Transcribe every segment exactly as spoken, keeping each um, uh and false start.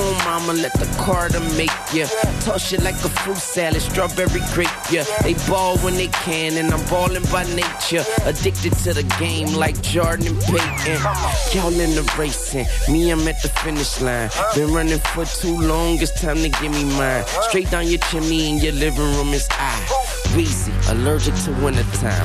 on, mama, let the Carter make ya. Toss it like a fruit salad, strawberry grape, yeah. They ball when they can, and I'm balling by nature. Addicted to the game like Jordan and Peyton. Y'all in the racing, me, I'm at the finish line. Been running for too long, it's time to give me mine. Straight down your chimney in your living room is I. Weezy, allergic to wintertime.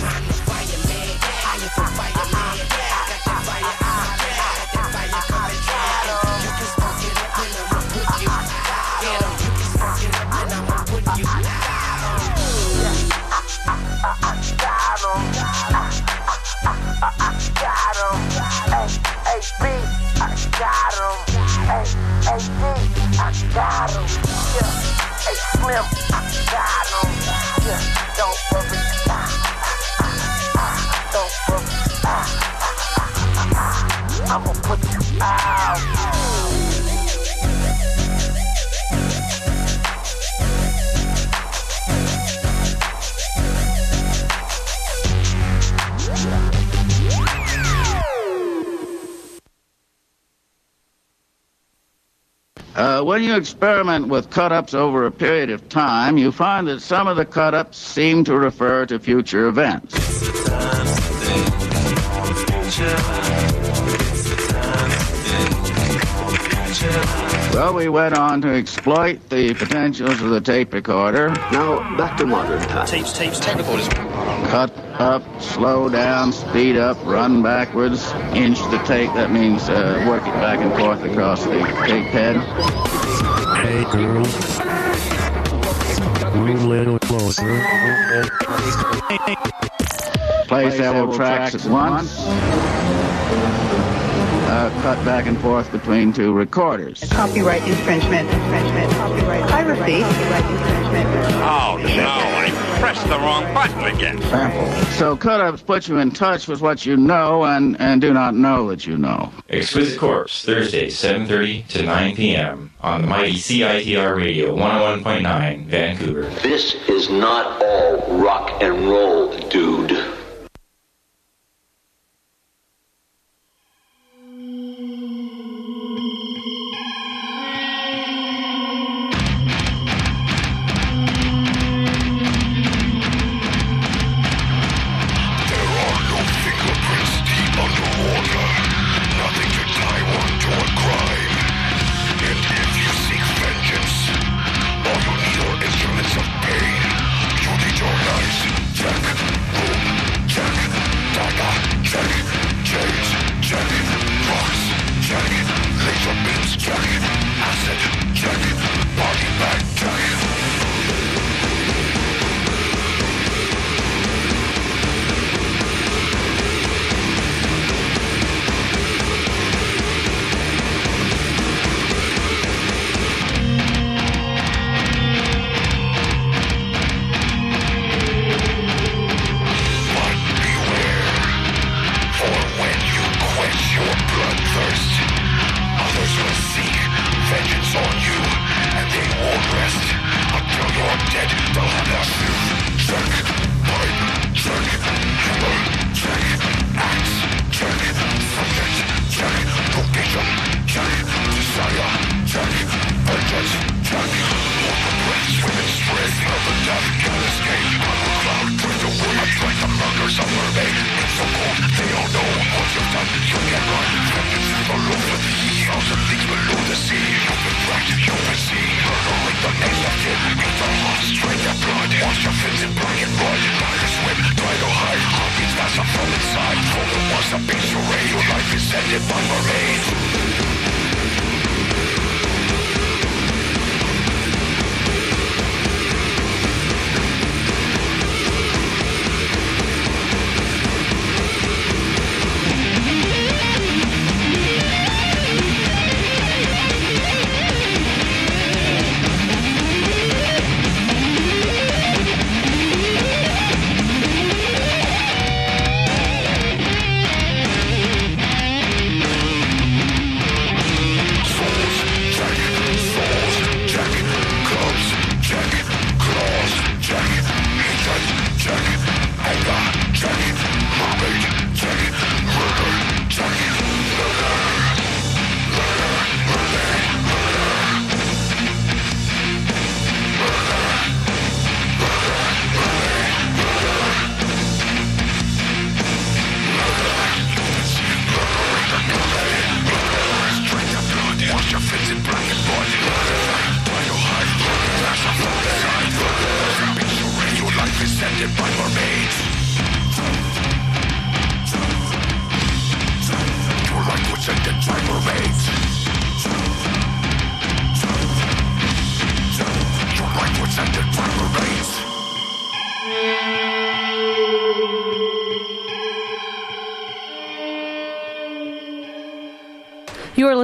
I'ma put you out. Uh, when you experiment with cut-ups over a period of time, you find that some of the cut-ups seem to refer to future events. Well, we went on to exploit the potentials of the tape recorder. Now, back to modern times. Tapes, tapes, tape recorders. Cut up, slow down, speed up, run backwards, inch the tape. That means uh, work it back and forth across the tape head. Hey, girl. Move a little closer. Play several tracks at once. Uh, cut back and forth between two recorders. Copyright infringement, infringement, copyright piracy, copyright infringement. Oh, no, I pressed the wrong button again. Sample. So cut-ups put you in touch with what you know and, and do not know that you know. Exquisite Corpse, Thursday, seven thirty to nine p.m. on the mighty C I T R Radio, one oh one point nine, Vancouver. This is not all rock and roll, dude.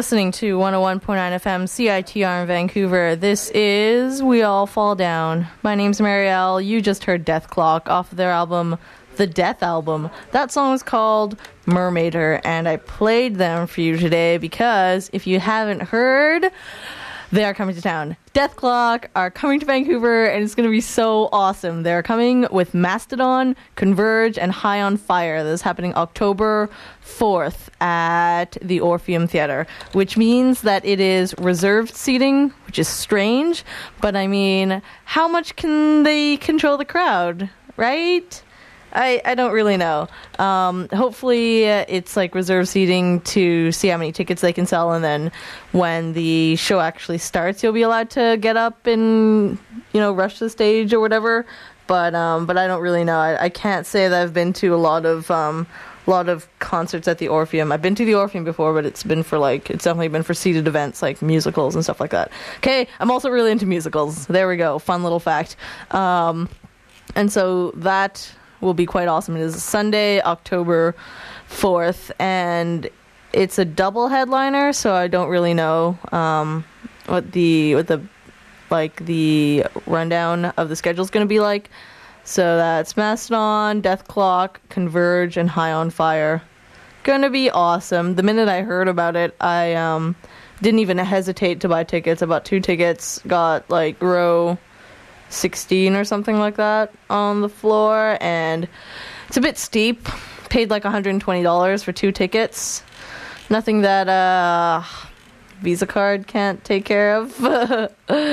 listening to one oh one point nine F M C I T R in Vancouver. This is We All Fall Down. My name's Marielle. You just heard Death Clock off of their album, The Death Album. That song was called Mermaider, and I played them for you today because if you haven't heard, they are coming to town. Death Clock are coming to Vancouver, and it's going to be so awesome. They're coming with Mastodon, Converge, and High on Fire. This is happening October fourth at the Orpheum Theatre, which means that it is reserved seating, which is strange, but I mean, how much can they control the crowd, right? I, I don't really know. Um, hopefully uh, it's like reserve seating to see how many tickets they can sell, and then when the show actually starts, you'll be allowed to get up and, you know, rush the stage or whatever. But um, but I don't really know. I, I can't say that I've been to a lot of um, a lot of concerts at the Orpheum. I've been to the Orpheum before, but it's been for like it's definitely been for seated events like musicals and stuff like that. Okay, I'm also really into musicals. There we go. Fun little fact. Um, and so that will be quite awesome. It is Sunday, October fourth, and it's a double headliner, so I don't really know um, what the what the like the rundown of the schedule is going to be like. So that's Mastodon, Death Clock, Converge, and High on Fire. Gonna be awesome. The minute I heard about it, I um, didn't even hesitate to buy tickets. I bought two tickets, got like row sixteen or something like that on the floor, and it's a bit steep. Paid like one hundred twenty dollars for two tickets. Nothing that uh Visa card can't take care of. uh,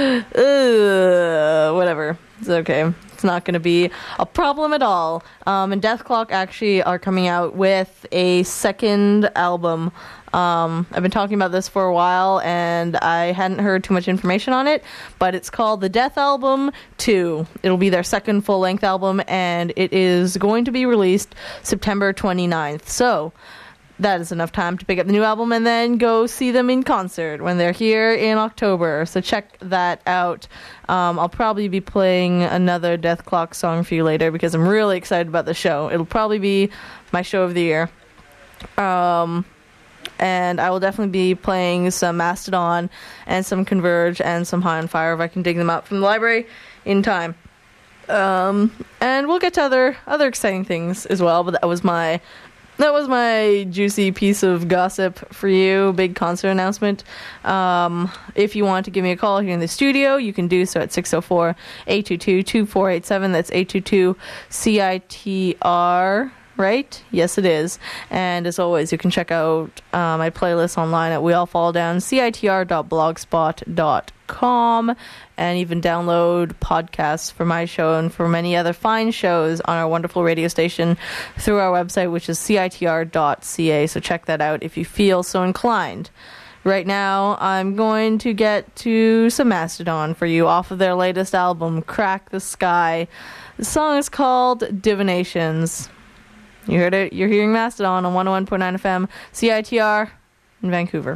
whatever. It's okay. It's not going to be a problem at all. Um, and Death Clock actually are coming out with a second album. Um, I've been talking about this for a while, and I hadn't heard too much information on it, but it's called The Death Album two. It'll be their second full-length album, and it is going to be released September twenty-ninth. So that is enough time to pick up the new album and then go see them in concert when they're here in October. So check that out. Um, I'll probably be playing another Death Clock song for you later because I'm really excited about the show. It'll probably be my show of the year. Um... And I will definitely be playing some Mastodon and some Converge and some High on Fire if I can dig them out from the library in time. Um, and we'll get to other other exciting things as well. But that was my that was my juicy piece of gossip for you. Big concert announcement. Um, if you want to give me a call here in the studio, you can do so at six oh four, eight two two, two four eight seven. That's eight two two C I T R. Right? Yes, it is. And as always, you can check out uh, my playlist online at We All Fall Down, C I T R dot blogspot dot com, and even download podcasts for my show and for many other fine shows on our wonderful radio station through our website, which is C I T R dot C A. So check that out if you feel so inclined. Right now, I'm going to get to some Mastodon for you off of their latest album, Crack the Sky. The song is called Divinations. You heard it. You're hearing Mastodon on one oh one point nine F M, C I T R in Vancouver.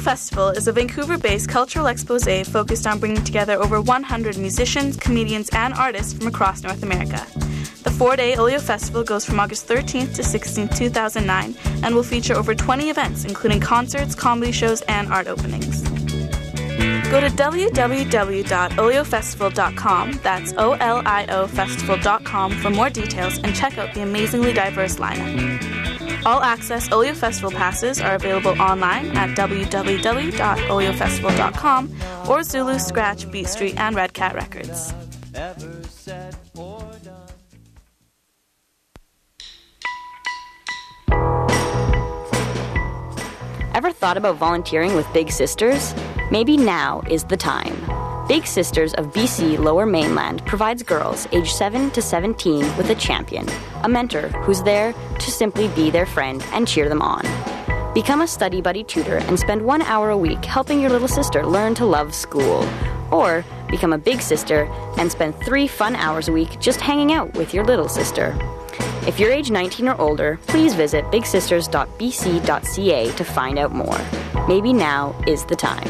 Festival is a Vancouver-based cultural exposé focused on bringing together over one hundred musicians, comedians, and artists from across North America. The four-day Olio Festival goes from August thirteenth to sixteenth, two thousand nine, and will feature over twenty events, including concerts, comedy shows, and art openings. Go to w w w dot olio festival dot com, that's O L I O festival dot com, for more details and check out the amazingly diverse lineup. All access Olio Festival passes are available online at w w w dot olio festival dot com or Zulu, Scratch, Beat Street, and Red Cat Records. Ever thought about volunteering with Big Sisters? Maybe now is the time. Big Sisters of B C Lower Mainland provides girls aged seven to seventeen with a champion, a mentor who's there to simply be their friend and cheer them on. Become a study buddy tutor and spend one hour a week helping your little sister learn to love school. Or become a big sister and spend three fun hours a week just hanging out with your little sister. If you're age nineteen or older, please visit big sisters dot b c dot c a to find out more. Maybe now is the time.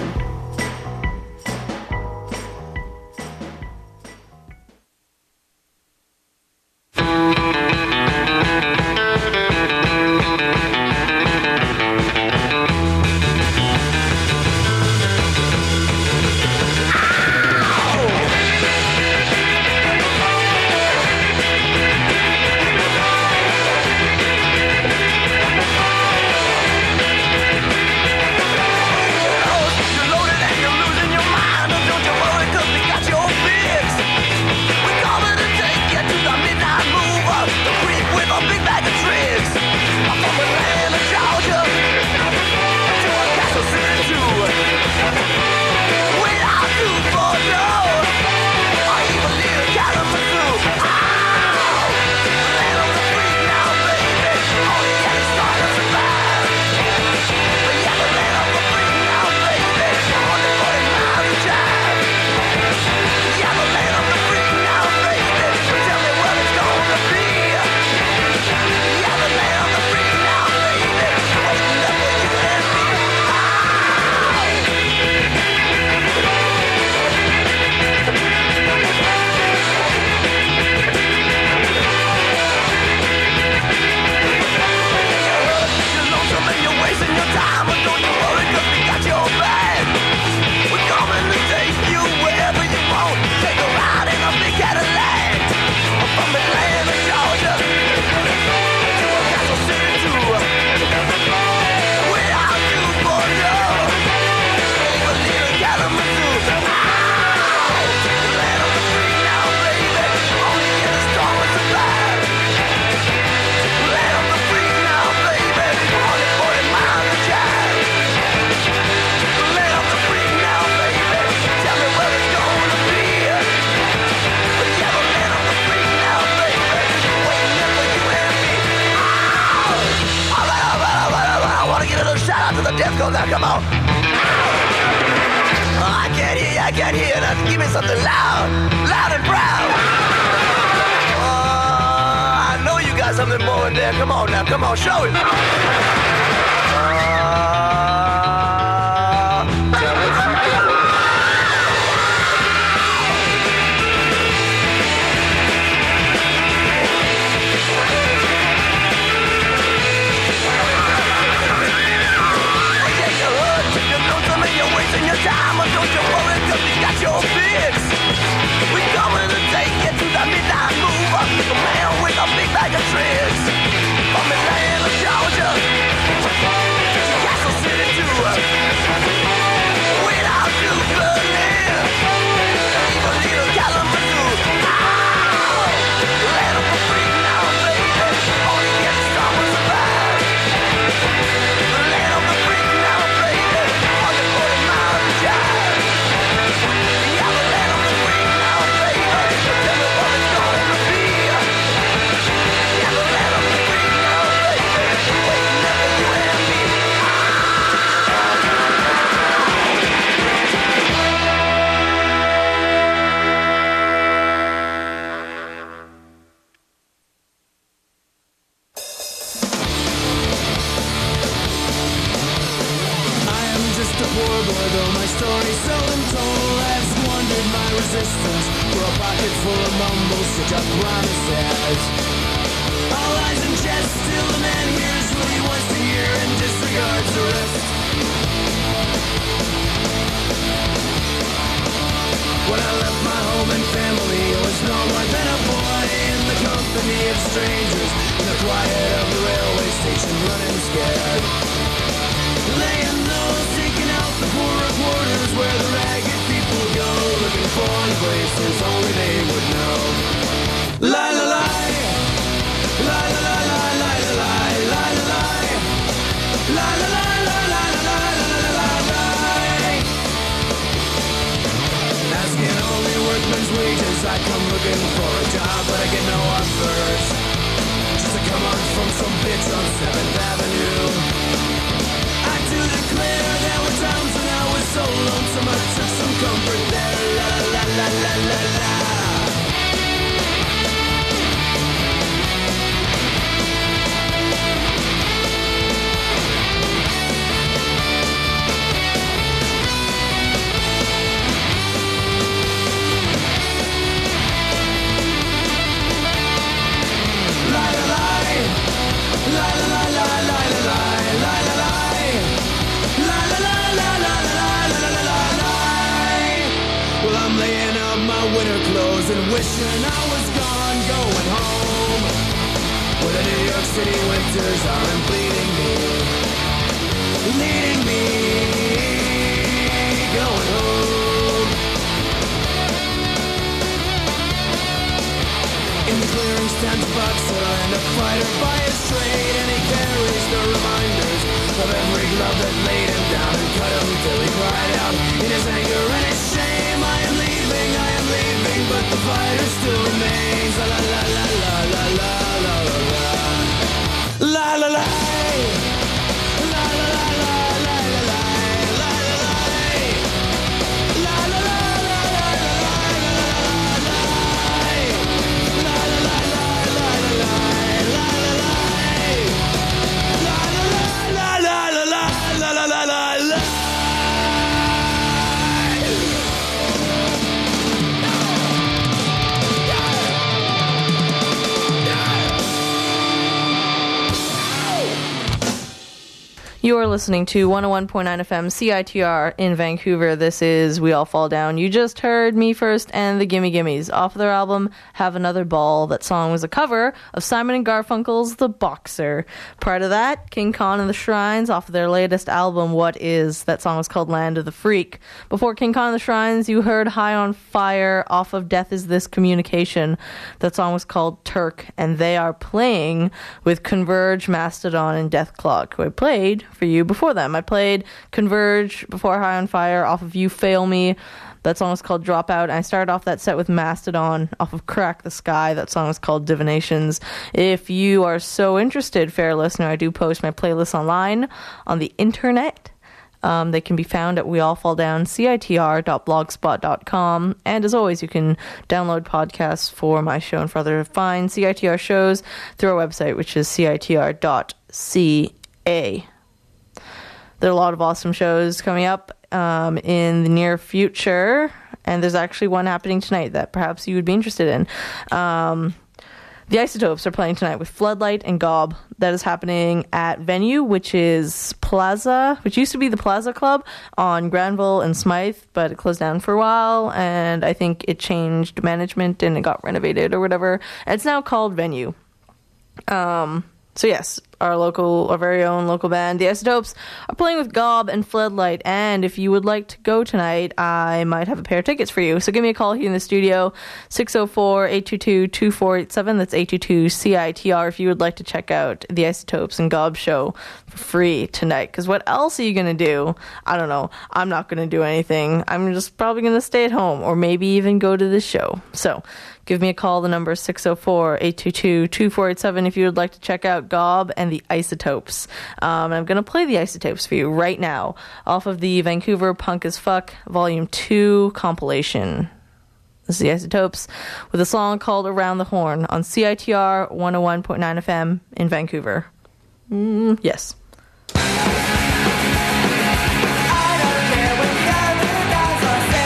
Now come on. Oh, I can't hear you, I can't hear you. Now give me something loud, loud and proud. Oh, I know you got something more in there. Come on now, come on, show it. From the land of Georgia toll has squandered my resistance for a pocket full of mumbles, such a promises. All lies and jest, still the man hears what he wants to hear and disregards the rest. When I left my home and family, I was no more than a boy in the company of strangers, in the quiet of the railway station, running scared. Laying low, seeking out the poorer quarters where the ragged people go, looking for places only they would know. La la la, la la la la la la la la la, la la la la la la la la la. Asking only workman's wages, I come looking for a job, but I get no offers. Just to come on from some bitch on seventh Avenue. I do declare there were times when I was so lonesome I took some comfort there. La la la la la la. La la la, la la la la la la la la. Well, I'm laying up my winter clothes and wishing I was gone, going home. Well, the New York City winters are bleeding me, leading me, going home. In the clearing stands a boxer and a fighter by his trade, and he carries the reminders of every glove that laid him down and cut him till he cried out in his anger and his shame. I am leaving, I am leaving, but the fighter still remains. La la la la la la la la la la la la la la la You are listening to one oh one point nine F M C I T R in Vancouver. This is We All Fall Down. You just heard Me First and the Gimme Gimmes off their album Have Another Ball. That song was a cover of Simon and Garfunkel's The Boxer. Prior to that, King Khan and the Shrines off of their latest album What Is. That song was called Land of the Freak. Before King Khan and the Shrines, you heard High on Fire off of Death Is This Communication. That song was called Turk, and they are playing with Converge, Mastodon, and Death Clock, who I played for you before them. I played Converge before High on Fire off of You Fail Me. That song was called Dropout. And I started off that set with Mastodon off of Crack the Sky. That song is called Divinations. If you are so interested, fair listener, I do post my playlists online on the internet. Um, they can be found at weallfalldown.citr dot blogspot dot com. And as always, you can download podcasts for my show and for other fine C I T R shows through our website, which is C I T R dot C A. There are a lot of awesome shows coming up um, in the near future, and there's actually one happening tonight that perhaps you would be interested in. Um, the Isotopes are playing tonight with Floodlight and Gob. That is happening at Venue, which is Plaza, which used to be the Plaza Club on Granville and Smythe, but it closed down for a while, and I think it changed management and it got renovated or whatever. And it's now called Venue. Um... So yes, our local, our very own local band, the Isotopes, are playing with Gob and Floodlight. And if you would like to go tonight, I might have a pair of tickets for you. So give me a call here in the studio, six oh four, eight two two, two four eight seven. That's eight two two C I T R if you would like to check out the Isotopes and Gob show for free tonight. Because what else are you going to do? I don't know. I'm not going to do anything. I'm just probably going to stay at home or maybe even go to the show. So give me a call. The number is six oh four, eight two two, two four eight seven if you would like to check out Gob and the Isotopes. Um, and I'm going to play the Isotopes for you right now off of the Vancouver Punk as Fuck Volume two compilation. This is the Isotopes with a song called Around the Horn on C I T R one oh one point nine F M in Vancouver. Mm, yes. I don't care what the other guys are saying.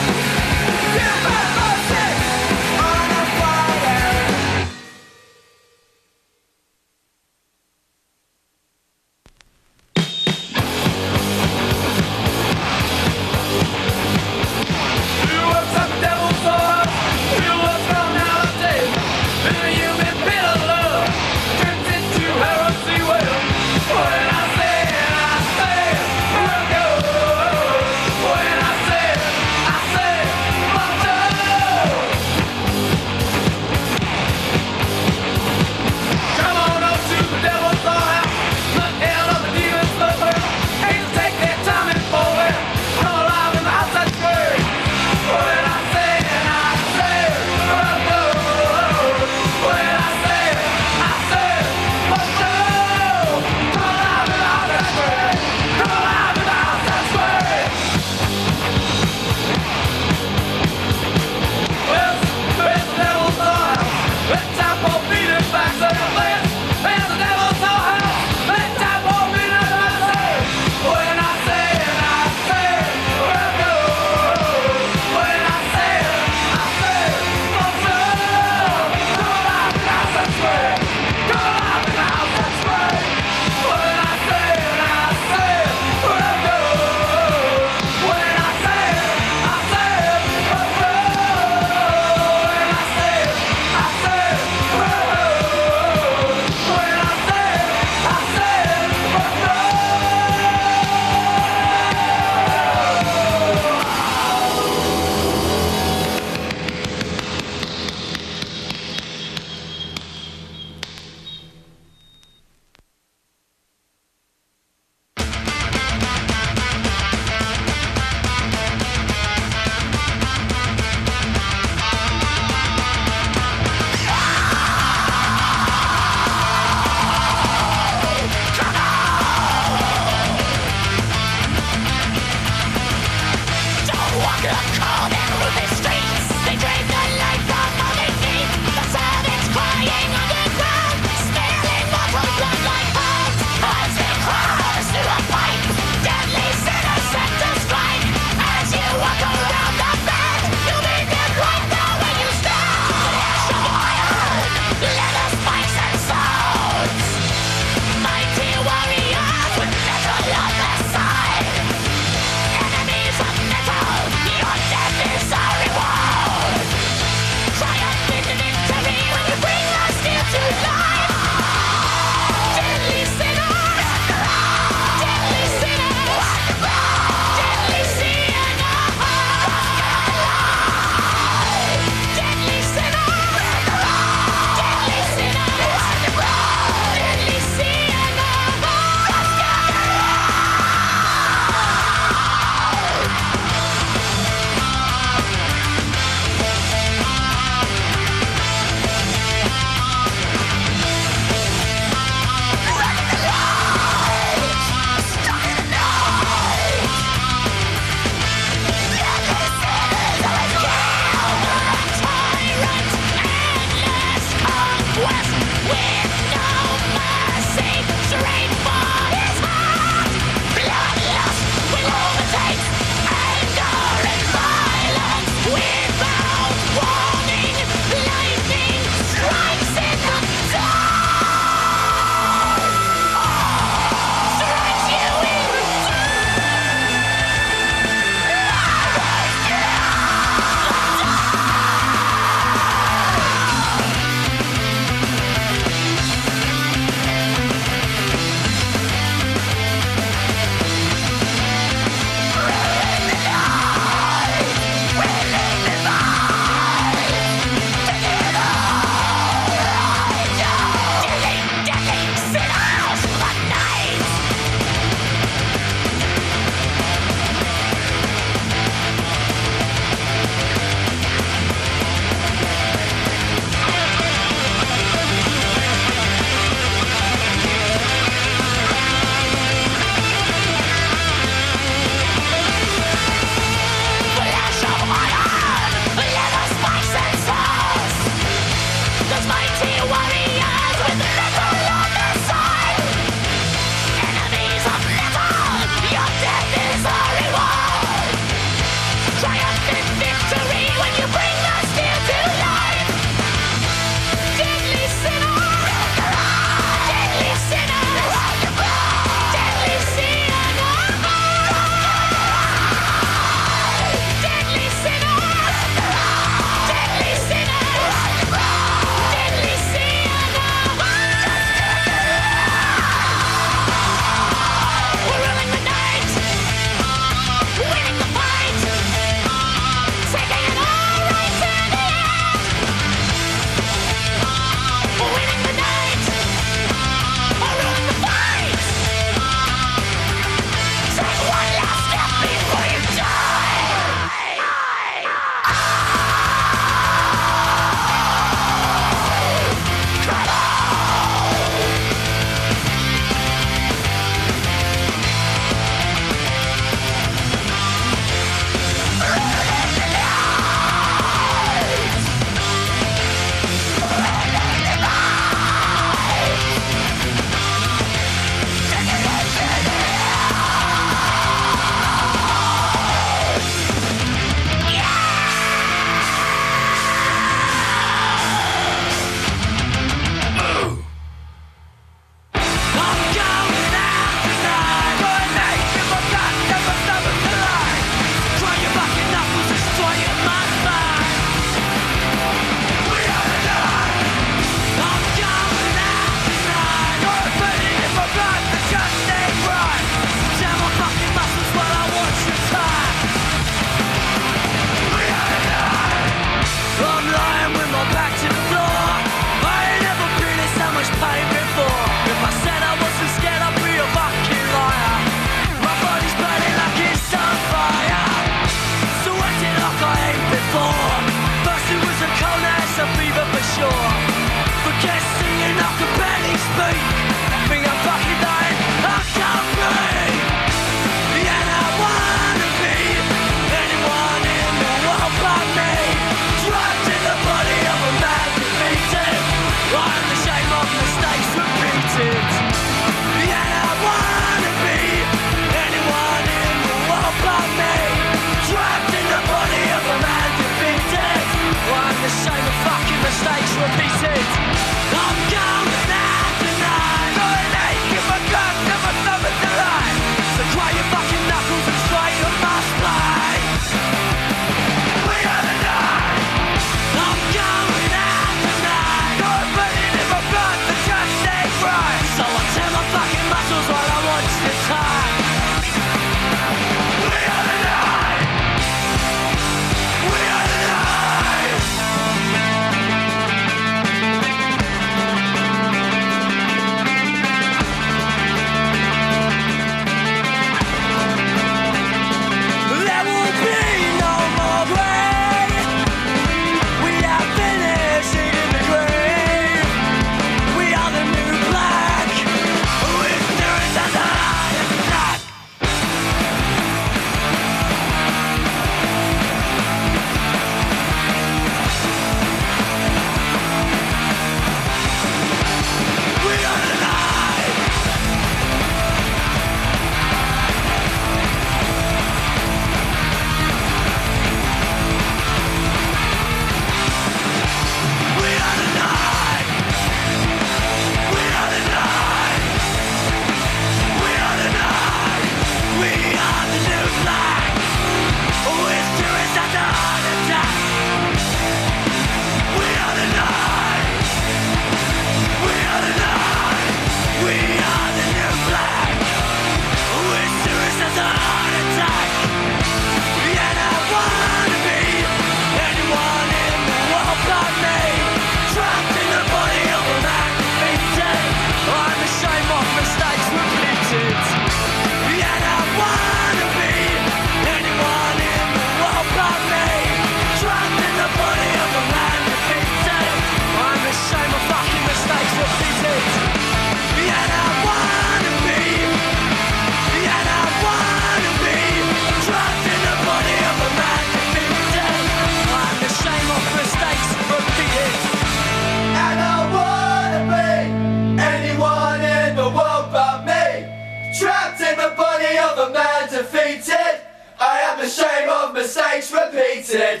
mistakes repeated.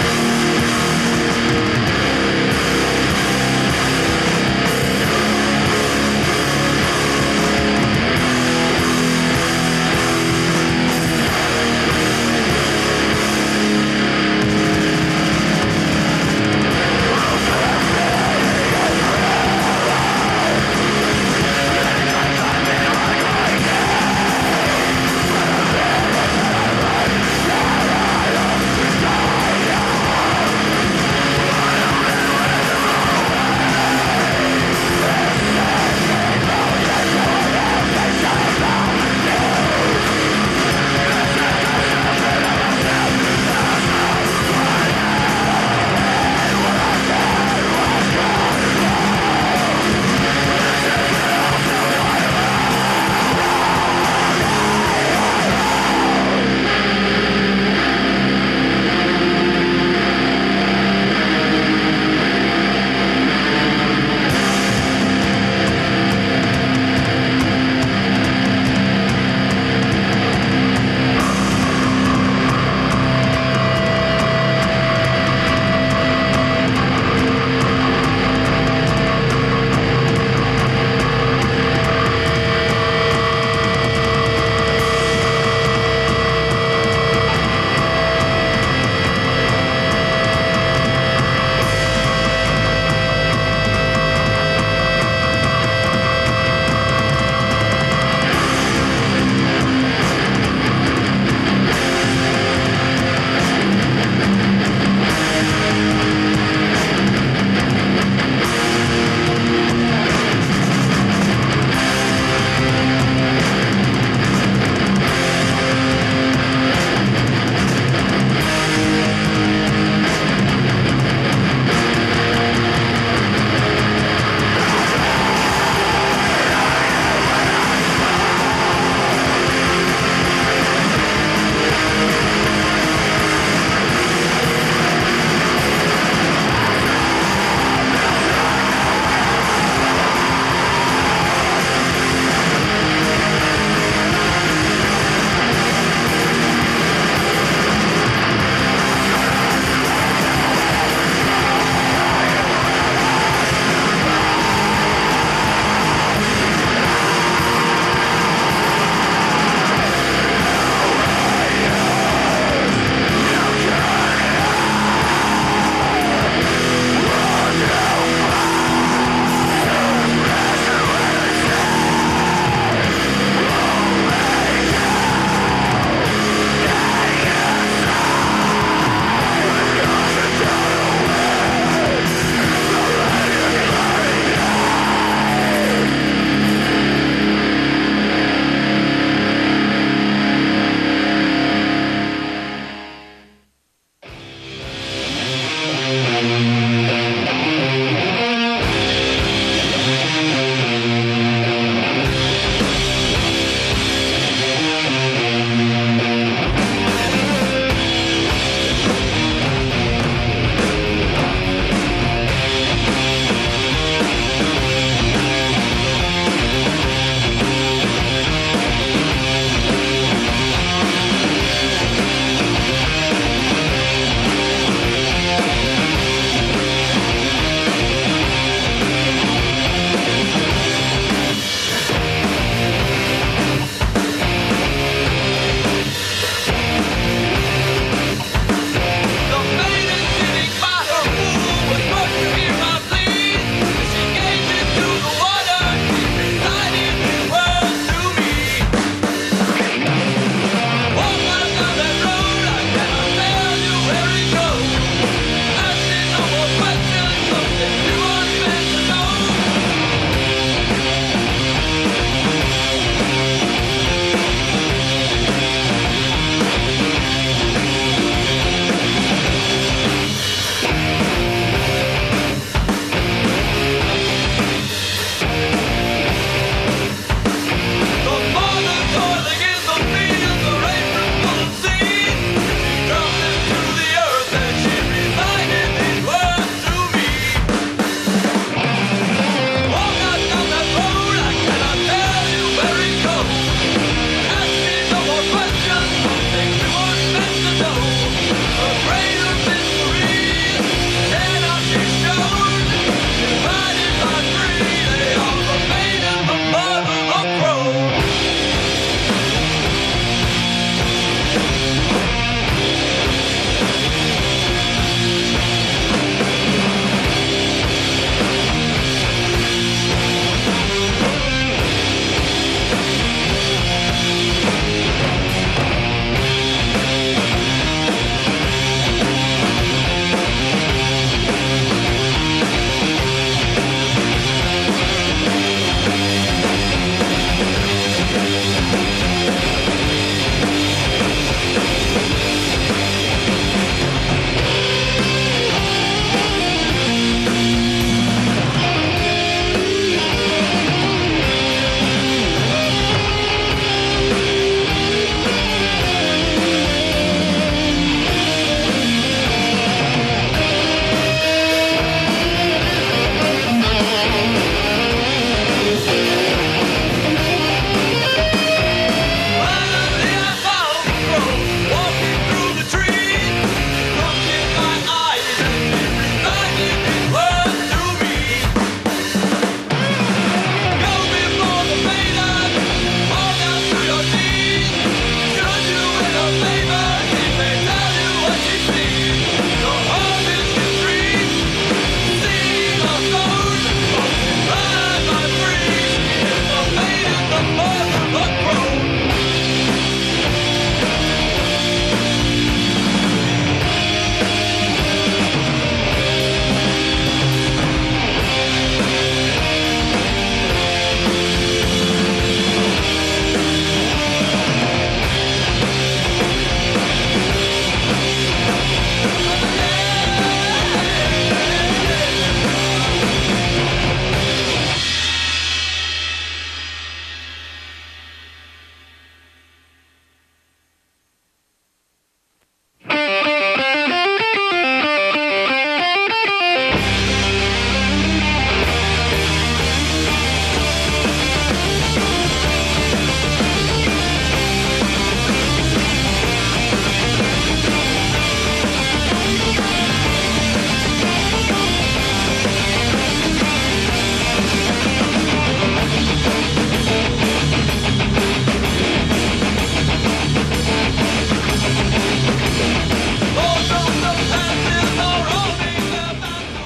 We'll be right back.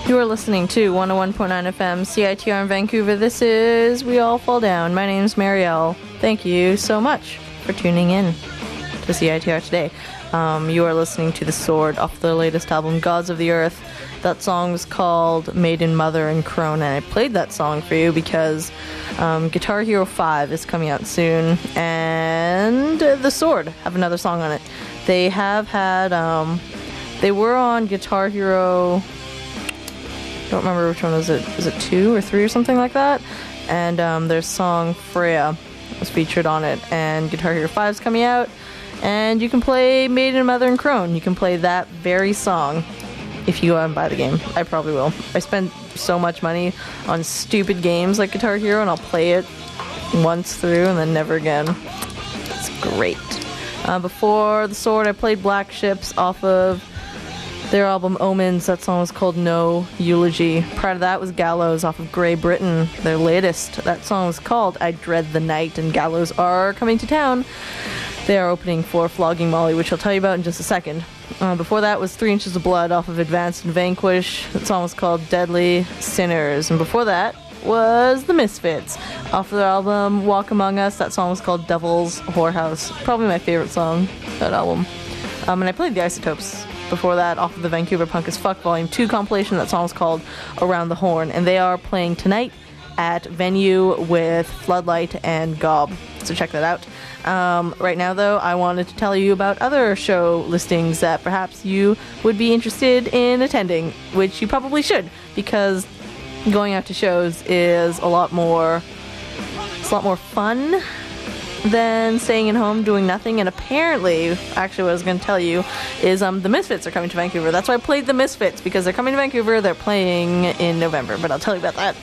You are listening to one oh one point nine F M C I T R in Vancouver. This is We All Fall Down. My name's Marielle. Thank you so much for tuning in to C I T R today. Um, you are listening to The Sword off their latest album, Gods of the Earth. That song was called Maiden, Mother, and Crone, and I played that song for you because um, Guitar Hero five is coming out soon, and The Sword have another song on it. They have had, um, they were on Guitar Hero... I don't remember which one was it. Was it two or three or something like that? And um, their song Freya was featured on it. And Guitar Hero five is coming out. And you can play Maiden, Mother, and Crone. You can play that very song if you go out and buy the game. I probably will. I spend so much money on stupid games like Guitar Hero, and I'll play it once through and then never again. It's great. Uh, before The Sword, I played Black Ships off of their album Omens. That song was called No Eulogy. Prior to that was Gallows off of Grey Britain, their latest. That song was called I Dread the Night, and Gallows are coming to town. They are opening for Flogging Molly, which I'll tell you about in just a second. Uh, before that was Three Inches of Blood off of Advanced and Vanquish. That song was called Deadly Sinners. And before that was The Misfits off of their album Walk Among Us. That song was called Devil's Whorehouse. Probably my favorite song, that album. Um, and I played The Isotopes before that off of the Vancouver Punk as Fuck Volume two compilation. That song was called Around the Horn, and they are playing tonight at Venue with Floodlight and Gob, so check that out. Um, right now though, I wanted to tell you about other show listings that perhaps you would be interested in attending, which you probably should, because going out to shows is a lot more it's a lot more fun than staying at home doing nothing. And apparently, actually what I was going to tell you is um, the Misfits are coming to Vancouver. That's why I played the Misfits, because they're coming to Vancouver. They're playing in November, but I'll tell you about that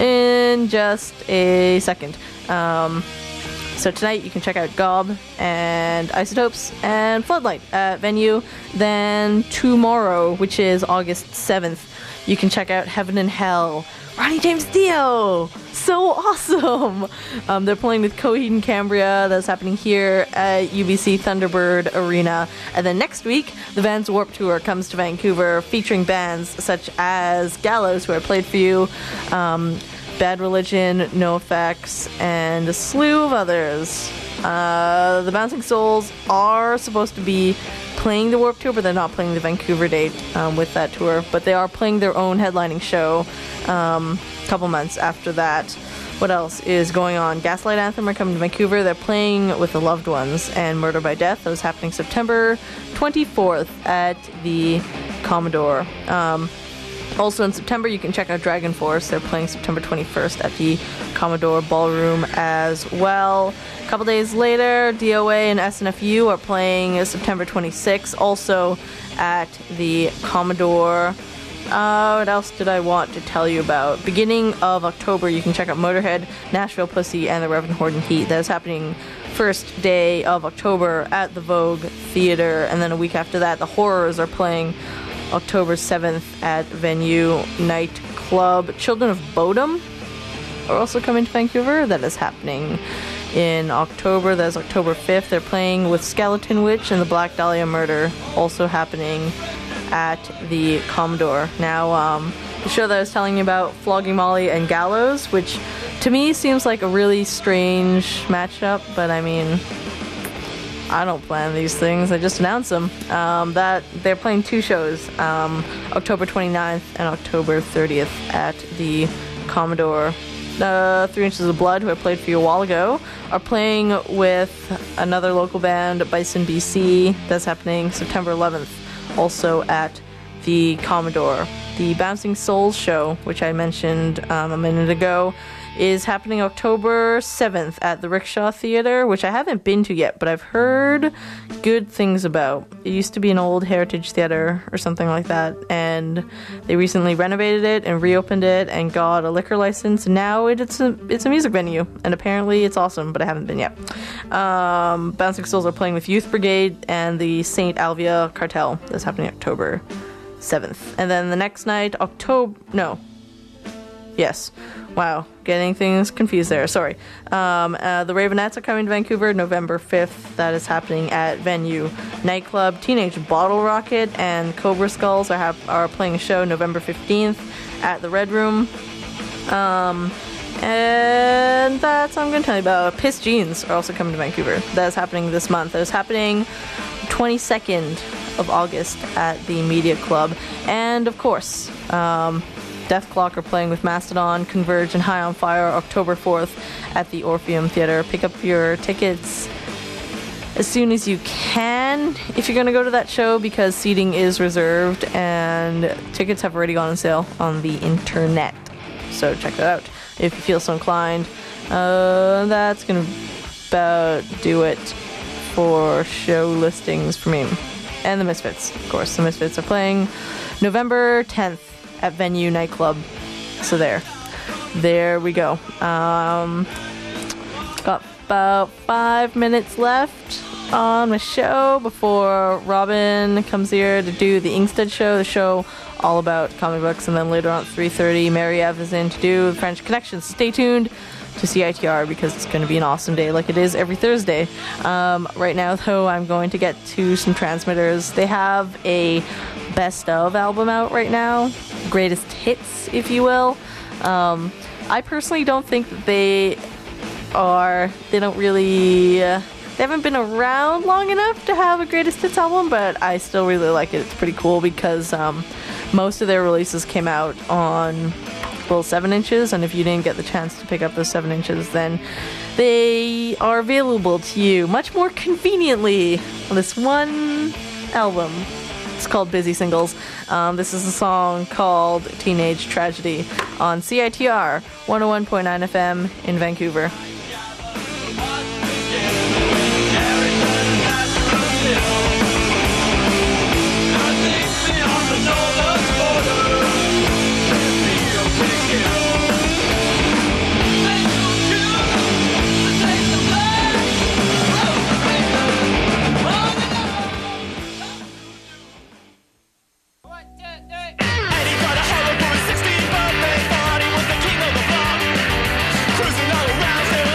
in just a second. Um, so tonight you can check out Gob and Isotopes and Floodlight at Venue. Then tomorrow, which is August seventh, you can check out Heaven and Hell. Ronnie James Dio! So awesome! Um, they're playing with Coheed and Cambria. That's happening here at U B C Thunderbird Arena. And then next week, the Vans Warped Tour comes to Vancouver, featuring bands such as Gallows, who I played for you, um, Bad Religion, NoFX, and a slew of others. Uh, the Bouncing Souls are supposed to be playing the Warped Tour, but they're not playing the Vancouver date um, with that tour. But they are playing their own headlining show um, a couple months after that. What else is going on? Gaslight Anthem are coming to Vancouver. They're playing with the Loved Ones, and Murder by Death. That was happening September twenty-fourth at the Commodore. Um, Also in September, you can check out Dragon Force. They're playing September twenty-first at the Commodore Ballroom as well. A couple days later, D O A and S N F U are playing September twenty-sixth, also at the Commodore. Uh, what else did I want to tell you about? Beginning of October, you can check out Motorhead, Nashville Pussy, and the Reverend Horden Heat. That is happening first day of October at the Vogue Theater, and then a week after that, the Horrors are playing October seventh at Venue Nightclub. Children of Bodom are also coming to Vancouver. That is happening in October. That is October fifth. They're playing with Skeleton Witch and the Black Dahlia Murder, also happening at the Commodore. Now, um, the show that I was telling you about, Flogging Molly and Gallows, which to me seems like a really strange matchup, but I mean, I don't plan these things. I just announce them. Um, that they're playing two shows, um, October twenty-ninth and October thirtieth at the Commodore. Uh, Three Inches of Blood, who I played for you a while ago, are playing with another local band, Bison B C. That's happening September eleventh, also at the Commodore. The Bouncing Souls show, which I mentioned um, a minute ago, is happening October seventh at the Rickshaw Theater, which I haven't been to yet, but I've heard good things about. It used to be an old heritage theater or something like that, and they recently renovated it and reopened it and got a liquor license. Now it, it's a it's a music venue, and apparently it's awesome, but I haven't been yet. Um, Bouncing Souls are playing with Youth Brigade and the Saint Alvia Cartel. That's happening October seventh. And then the next night, October... No. Yes. Wow. Getting things confused there. Sorry. Um, uh, the Ravenettes are coming to Vancouver November fifth. That is happening at Venue Nightclub. Teenage Bottle Rocket and Cobra Skulls are, have, are playing a show November fifteenth at the Red Room. Um, and that's all I'm going to tell you about. Piss Jeans are also coming to Vancouver. That is happening this month. That is happening twenty-second of August at the Media Club. And, of course, um... Death Clock are playing with Mastodon, Converge, and High on Fire October fourth at the Orpheum Theatre. Pick up your tickets as soon as you can if you're going to go to that show, because seating is reserved and tickets have already gone on sale on the internet. So check that out if you feel so inclined. Uh, that's going to about do it for show listings for me. And the Misfits, of course. The Misfits are playing November tenth at Venue Nightclub. So there. There we go. Um, got about five minutes left on the show before Robin comes here to do the Inkstead show, the show all about comic books, and then later on at three thirty, Mary Ev is in to do French Connection. Stay tuned to C I T R because it's going to be an awesome day like it is every Thursday. Um, right now, though, I'm going to get to some transmitters. They have a best of album out right now, greatest hits, if you will. Um, I personally don't think that they are, they don't really, uh, they haven't been around long enough to have a greatest hits album, but I still really like it. It's pretty cool because um, most of their releases came out on little seven inches, and if you didn't get the chance to pick up those seven inches, then they are available to you much more conveniently on this one album. It's called Busy Singles. Um, this is a song called Teenage Tragedy on C I T R one oh one point nine F M in Vancouver. Cruising all around,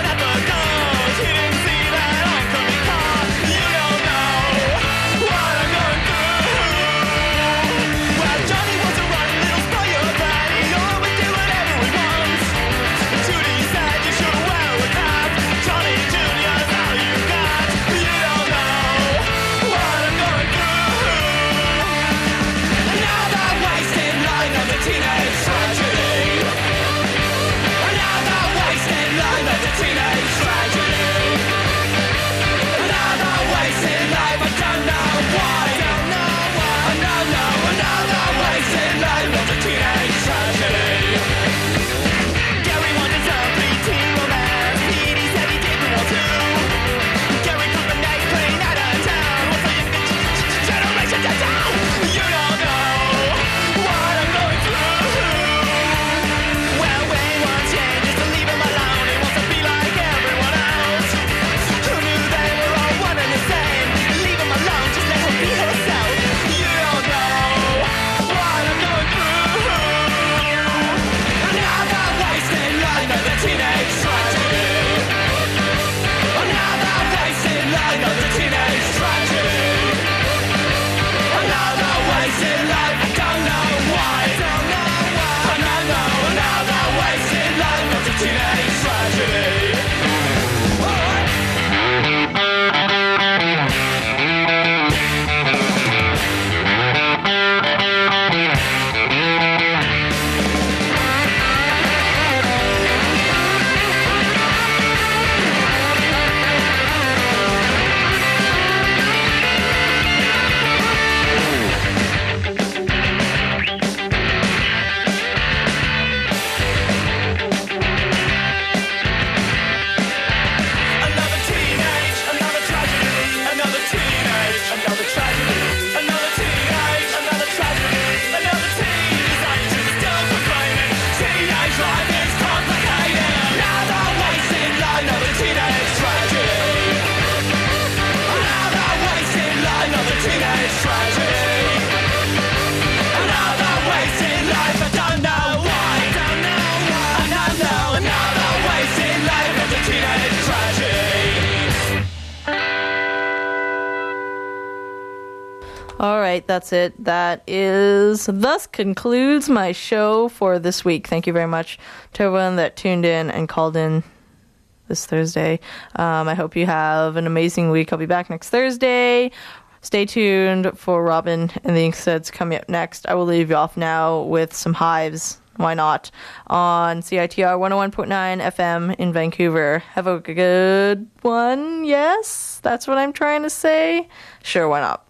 All right, that's it. That is, thus concludes my show for this week. Thank you very much to everyone that tuned in and called in this Thursday. Um, I hope you have an amazing week. I'll be back next Thursday. Stay tuned for Robin and the Inkstuds coming up next. I will leave you off now with some Hives. Why not? On C I T R one oh one point nine F M in Vancouver. Have a good one. Yes? That's what I'm trying to say? Sure, why not?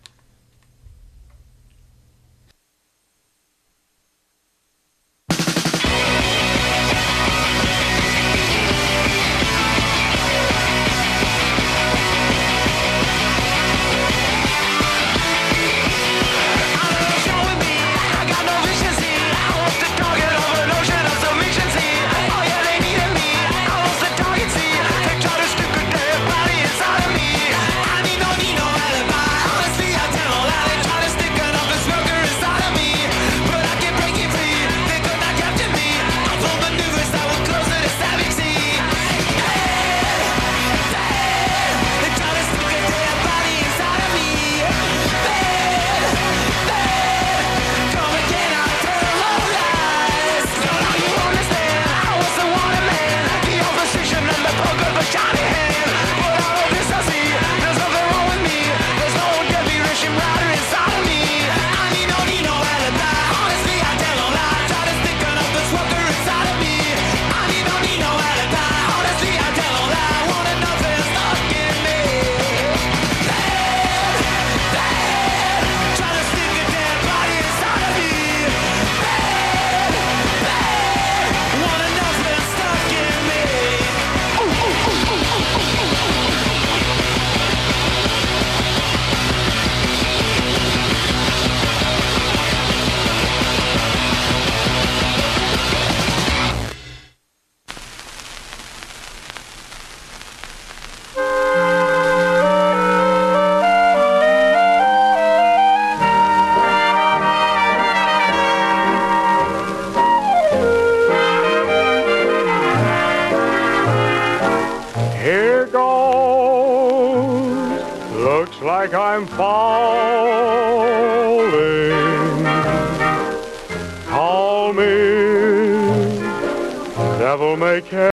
Like I'm falling. Call me, devil may care.